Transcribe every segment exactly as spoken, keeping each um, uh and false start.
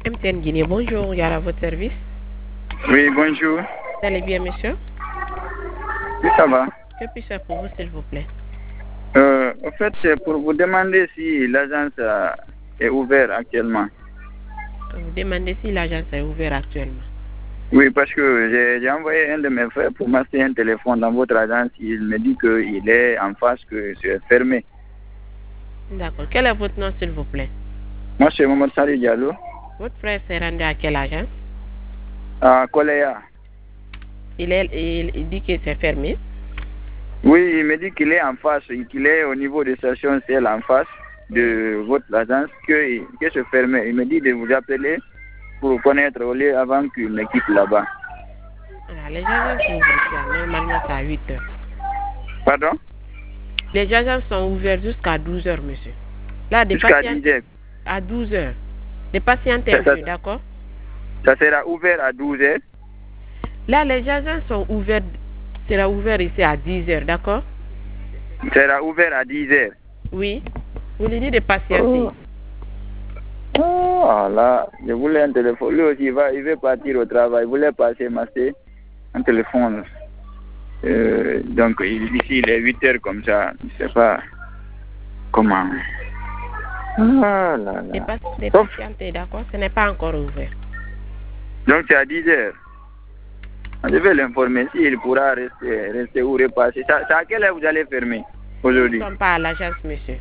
M T N Guinée, bonjour, il y a à votre service. Oui, bonjour. Vous allez bien, monsieur? Oui, ça va. Que puis-je faire pour vous, s'il vous plaît? Euh, en fait, c'est pour vous demander si l'agence euh, est ouverte actuellement. Vous demandez si l'agence est ouverte actuellement. Oui, parce que j'ai j'ai envoyé un de mes frères pour m'acheter un téléphone dans votre agence. Il me dit qu'il est en face, que c'est fermé. D'accord. Quel est votre nom, s'il vous plaît? Moi, c'est Mohamed Sali Diallo. Votre frère s'est rendu à quelle agence? À Koléa. Il, est, il, il dit que c'est fermé. Oui, il me dit qu'il est en face, qu'il est au niveau de station ciel en face de votre agence, que, que c'est fermé. Il me dit de vous appeler pour connaître au lieu avant qu'il me quitte là-bas. Alors, les agences sont ouvertes. Normalement, c'est à huit heures. Pardon? Les agences sont ouvertes jusqu'à douze heures, monsieur. Là, des Jusqu'à patients... dix heures. À douze heures. Des patients un peu, d'accord? Ça sera ouvert à douze heures? Là, les agences sont ouvertes. Sera ouvert ici à dix heures, d'accord? Sera ouvert à dix heures? Oui. Vous lui dites de patienter. Oh. Oh là, je voulais un téléphone. Lui aussi, il va, il veut partir au travail. Il voulait passer masser un téléphone. Euh, donc, ici, il est huit heures comme ça. Je ne sais pas comment. Ah là là. Des, pas, des patienter, d'accord? Ce n'est pas encore ouvert. Donc, c'est à dix heures. Je vais l'informer s'il pourra rester, rester ou repasser. C'est à quelle heure vous allez fermer aujourd'hui? Nous ne sommes pas à l'agence, monsieur.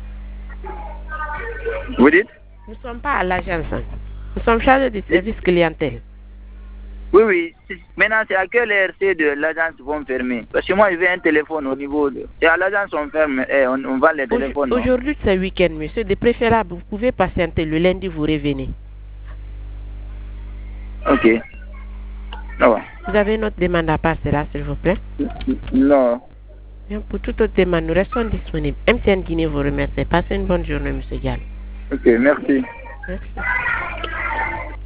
Vous dites? Nous ne sommes pas à l'agence. Hein. Nous sommes chargés du service clientèle. Oui, oui. Maintenant, c'est à quelle heure c'est de l'agence vont fermer? Parce que moi, je veux un téléphone au niveau de... C'est à l'agence on ferme, eh, on, on vend les téléphones. Aujourd'hui, c'est week-end, monsieur. De préférable, vous pouvez patienter. Le lundi, vous revenez. Ok. Oh. Vous avez une autre demande à passer là, s'il vous plaît? Non. Bien, pour toute autre demande, nous restons disponibles. M T N Guinée vous remercie. Passez une bonne journée, monsieur Diallo. Ok, merci. Merci.